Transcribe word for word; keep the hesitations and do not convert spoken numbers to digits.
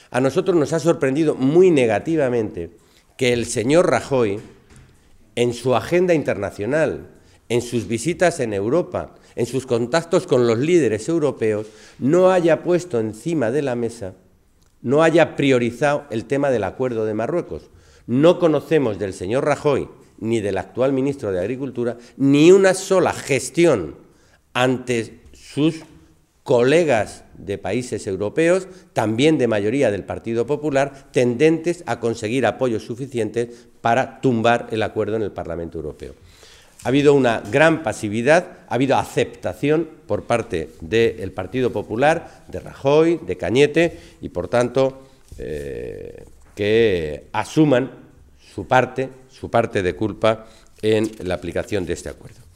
A nosotros nos ha sorprendido muy negativamente que el señor Rajoy, en su agenda internacional, en sus visitas en Europa, en sus contactos con los líderes europeos, no haya puesto encima de la mesa, no haya priorizado el tema del acuerdo de Marruecos. No conocemos del señor Rajoy ni del actual ministro de Agricultura ni una sola gestión ante sus colegas de países europeos, también de mayoría del Partido Popular, tendentes a conseguir apoyos suficientes para tumbar el acuerdo en el Parlamento Europeo. Ha habido una gran pasividad, ha habido aceptación por parte del Partido Popular, de Rajoy, de Cañete, y por tanto eh, que asuman su parte, su parte de culpa en la aplicación de este acuerdo.